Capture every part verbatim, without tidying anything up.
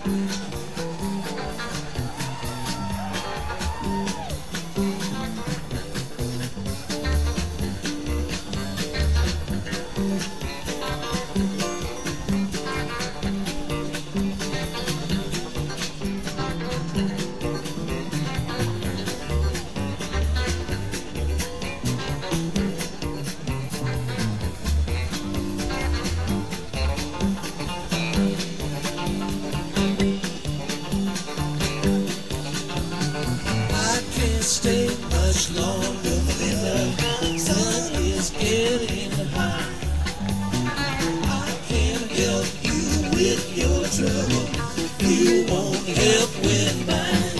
Stay much longer than the sun is getting high. I can't help you with your trouble. You won't help with mine.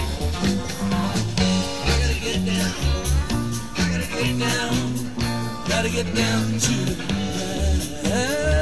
I gotta get down. I gotta get down. Gotta get down to the line.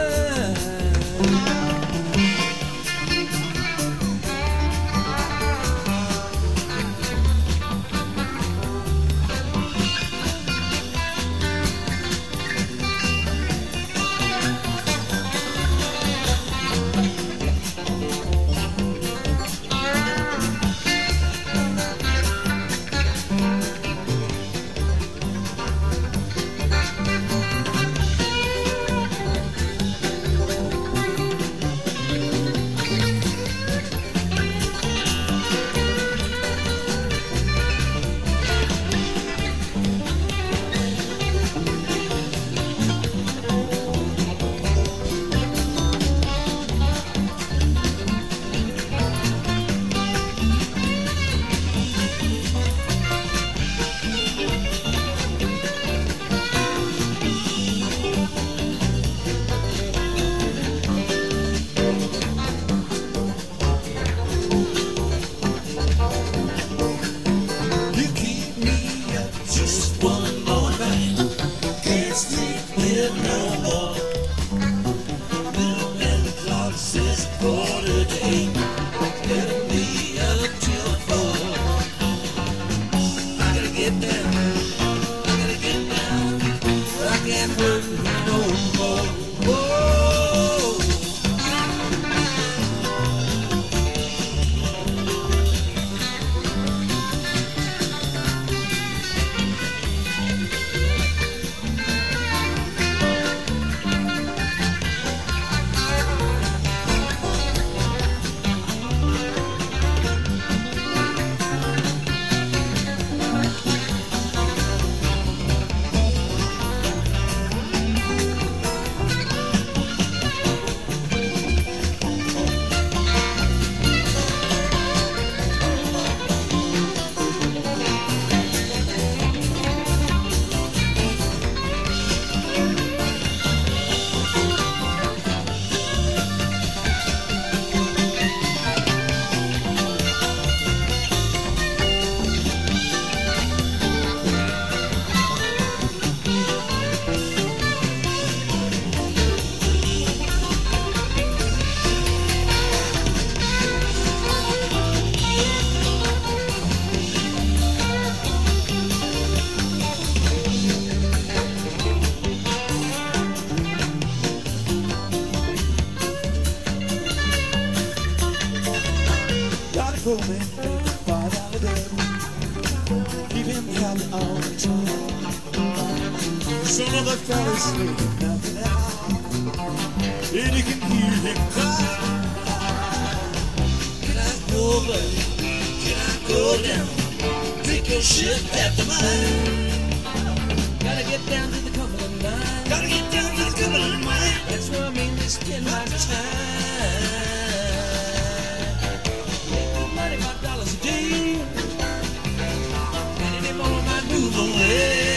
Poor man, make five dollar bill. Keep him happy all the time. Some of the fellas say nothing at all, and you can hear him cry. Can I go, baby? Can I go down? Take your shit after mine. Gotta get down to the Cumberland line. Gotta get down to the Cumberland line. That's where I mean to spend my time. Dollars a day, and any more I might move away.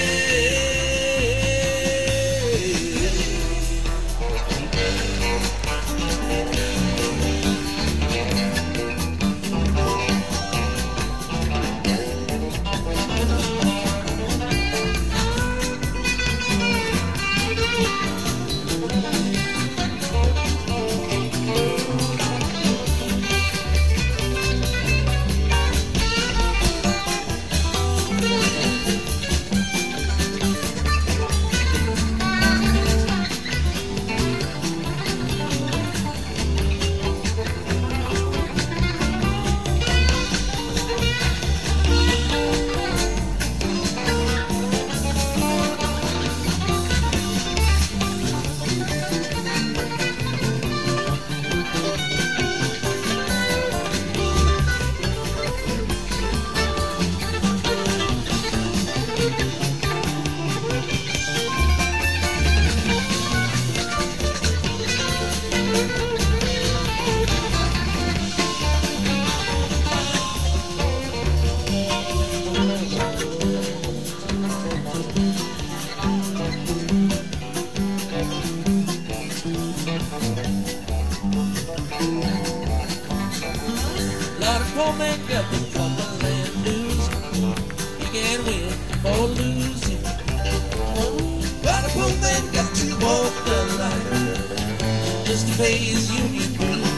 poor man got the Cumberland news. You can't win or lose. But a poor man got to walk the line just to pay his union dues.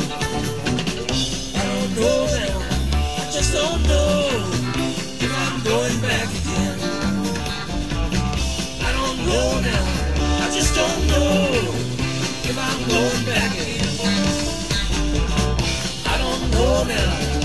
I don't know now, I just don't know if I'm going back again. I don't know now, I just don't know if I'm going back again. I don't know now.